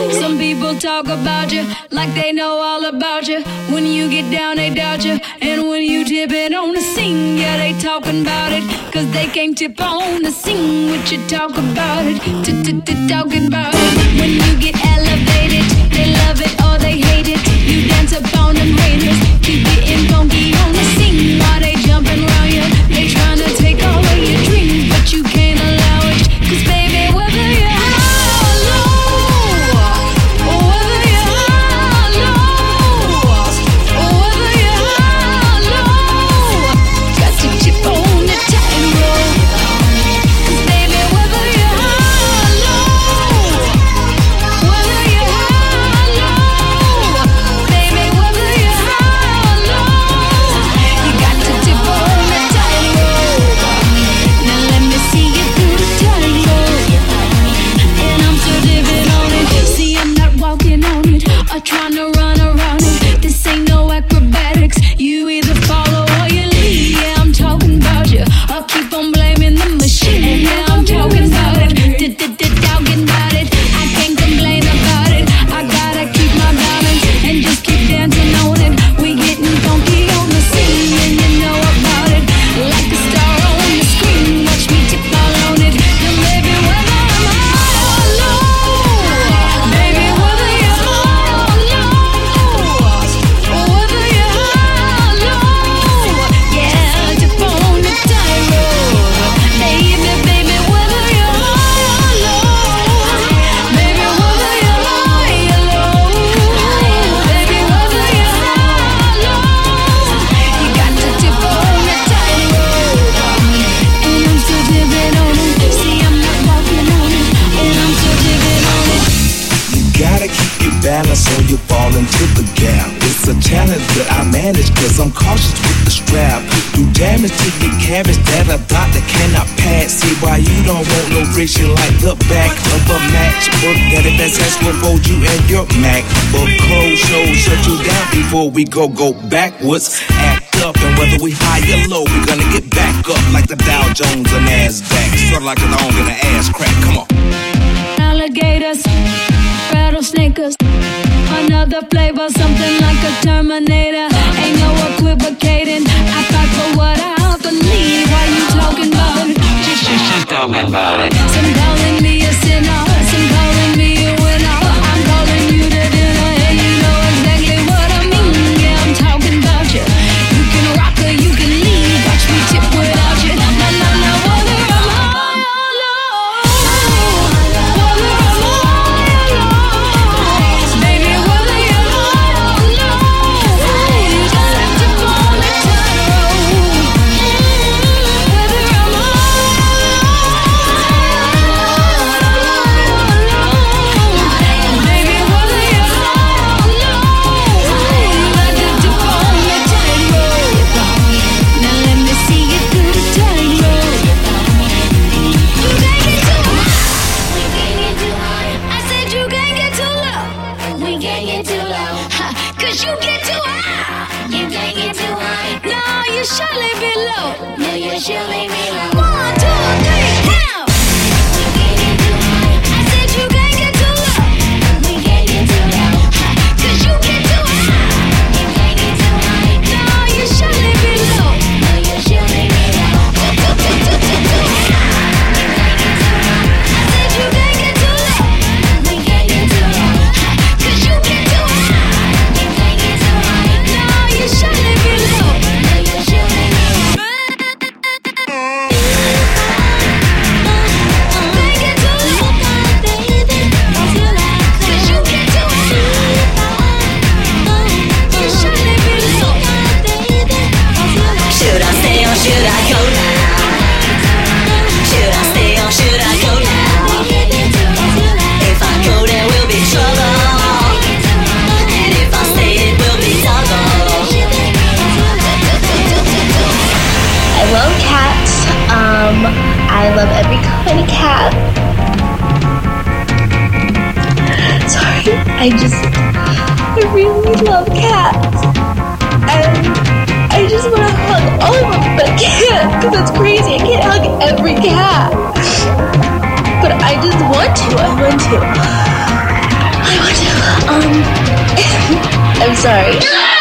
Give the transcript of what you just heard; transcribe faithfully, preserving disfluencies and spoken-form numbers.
Some people talk about you like they know all about you. When you get down, they doubt you. And when you tip it on the scene, yeah, they talking about it. Cause they can't tip on the scene what you talk about it. Talking about it. When you get elevated, they love it or they hate it. You dance upon them haters. Keep getting funky on the scene while they jumping around you. They trying to take away your dreams, but you can't allow it. Cause baby, whether you're high or low, or whether you're high or low, or whether you're high or low, got to chip on the tightrope. Cause baby, whether you're high or low, whether you're high or low, baby, whether you're high or low, you got to tip on the tightrope. Now let me see you through the tightrope. And I'm so dipping on it. See, I'm not walking on it or trying to run around it. This ain't no acrobatics. You either follow or you leave. Yeah, I'm talking about you. I'll keep on blaming the machine. Yeah, I'm talking about it. Talking about it. I can't complain about it. I gotta keep my balance and just keep dancing on it. We getting funky on the scene and you know about it. Like a star on the screen. Watch me tip all on it. And baby, whether I'm high or low, baby, whether you're high or low, or whether you're high or low, yeah, tip on the tightrope. Baby, baby, whether you're high or low, baby, whether you're high or low, baby, whether you're high or low, you got to tip on the tightrope. And I'm still dipping on it. See, I'm not walking on it, and I'm still dipping on it. You gotta keep your balance or you fall into the gap. It's a challenge, but I manage cause I'm cautious with the strap. Do damage to your cabbage that a doctor cannot pass. See why you don't want no friction like the back of a matchbook. That if that's will fold you and your MacBook. Close shows shut you down before we go go backwards. Act up and whether we high or low, we're gonna get back up like the Dow Jones or NASDAQ. Sort of like a long in the ass crack. Come on. Alligators, rattlesnakers, another flavor, something like a Terminator. Ain't no equivocating. I fight for what I believe. Why you talking about it? Just, just, just talking about it. Some calling me a sinner, some calling me a winner. I'm calling you to dinner, and you know exactly what I mean. Yeah, I'm talking about you. You can rock or you can leave. Watch me tip without you. Na na na, whether I'm high or low, whether I'm high or low, baby, whether you're high or low, you gotta tip on the tightrope. Whether I'm baby, whether you're high or low, you gotta tip on the tightrope. Now let me see you through the tightrope. You can't get too high, we can't get too high. I said you can't get too low, we can't get too low. Cause you get too high, you can't get too high. No, you surely be low, no, you surely be low. One, two, three, now. We can't get too high. I said you can't get too low, we can't get too low. Cause you get too high, you can't get too high. No, you surely be low, no, you surely be low. Too, too, too, too, too, too high. You can't get too high. I said you can't get too low, we can't get too low. Cause you get too high, you can't get too high. No, you surely be low, no, you surely be low. Should I stay or should I go now? Should I stay or should I go now? If I go there will be trouble, and if I stay it will be double. I love cats. Um, I love every kind of cat. Sorry, I just, I really love cats. And I just want to hug all of them, but I can't, because it's crazy. I can't hug every cat. But I just want to, I want to. I Um, I'm sorry.